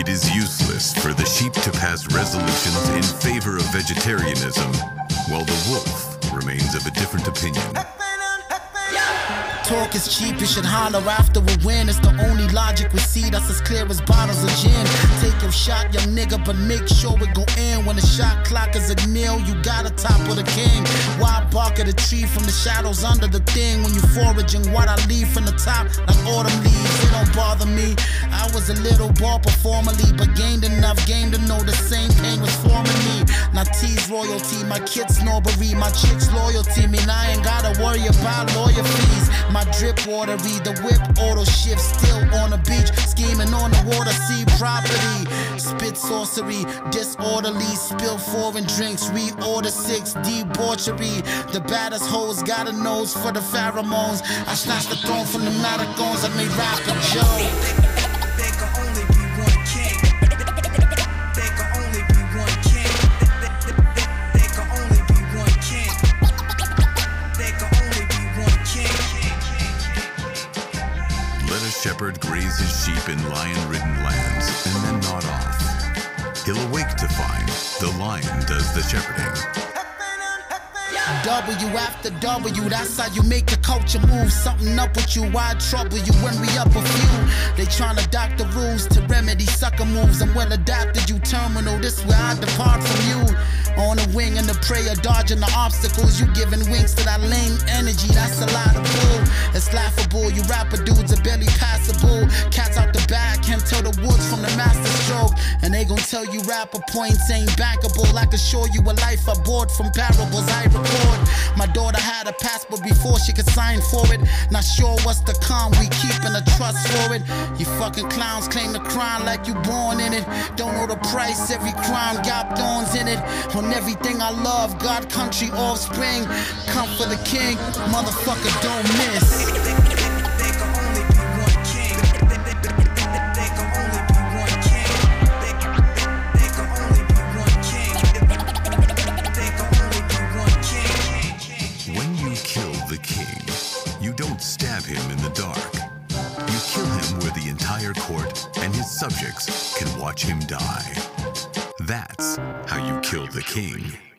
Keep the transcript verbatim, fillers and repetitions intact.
It is useless for the sheep to pass resolutions in favor of vegetarianism, while the wolf remains of a different opinion. Talk is cheap, you should holler after a win. It's the only logic we see that's as clear as bottles of gin. Take your shot, young nigga, but make sure it go in. When the shot clock is at nil, you got a top of the king. Why bark at a tree from the shadows under the thing? When you foraging, what I leave from the top like autumn leaves, it don't bother me. I was a little ball performerly, but gained enough game to know the same pain was forming me. Now T's royalty, my kids snobbery, my chicks loyalty. Mean I ain't gotta worry about lawyer fees. My drip watery, the whip auto shift, still on the beach, scheming on the water, sea property. Spit sorcery, disorderly, spill foreign drinks, reorder six, debauchery. The baddest hoes got a nose for the pheromones. I snatched the throne from the marathons, I made rapper Joe. Shepherd graze his sheep in lion-ridden lands and then nod off. He'll awake to find the lion does the shepherding. W after W, that's how you make the culture move. Something up with you, why trouble you when we up a few? They tryna dock the rules to remedy sucker moves. I'm well adapted, you terminal, this where I depart from you. On the wing and the prayer, dodging the obstacles. You giving wings to that lame energy, that's a lot of bull. It's laughable, you rapper dudes are barely passable. Cats out the back, can't tell the woods from the master stroke. And they gon' tell you rapper points ain't backable. I can show you a life I bought from parables I record. My daughter had a passport before she could sign for it. Not sure what's the con, we keeping a trust for it. You fucking clowns claim the crime like you born in it. Don't know the price, every crime got thorns in it. On everything I love, God, country, offspring. Come for the king, motherfucker, don't miss. You don't stab him in the dark. You kill him where the entire court and his subjects can watch him die. That's how you kill the king.